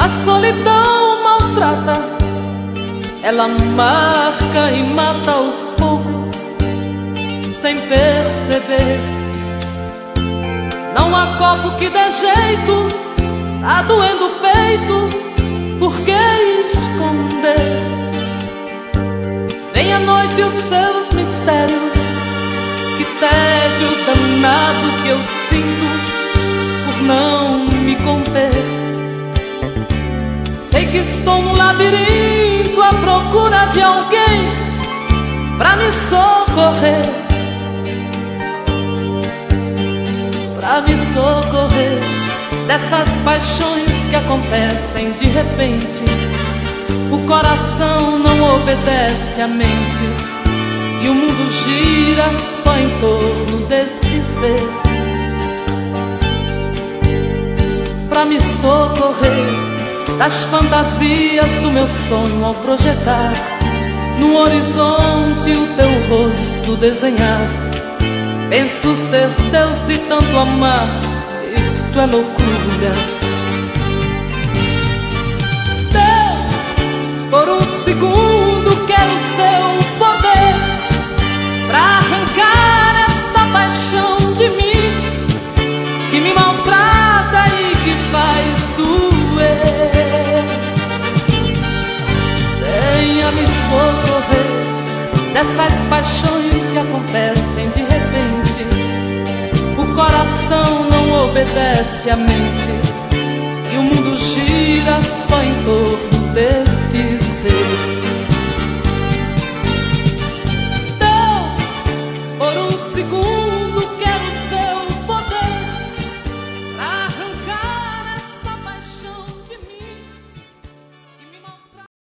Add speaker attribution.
Speaker 1: A solidão maltrata, ela marca e mata aos poucos, sem perceber. Não há copo que dê jeito, tá doendo o peito, por que esconder? Vem a noite e os seus mistérios, que tédio danado que eu sinto por não me conter. Sei que estou no labirinto à procura de alguém pra me socorrer, pra me socorrer dessas paixões que acontecem de repente. O coração não obedece à mente e o mundo gira só em torno deste ser. Pra me socorrer das fantasias do meu sonho, ao projetar no horizonte o teu rosto desenhar. Penso ser Deus de tanto amar, isto é loucura. Por um segundo quero seu poder pra arrancar esta paixão de mim, que me maltrata e que faz doer. Venha me socorrer dessas paixões que acontecem de repente. O coração não obedece à mente e o mundo gira só em torno deste ser.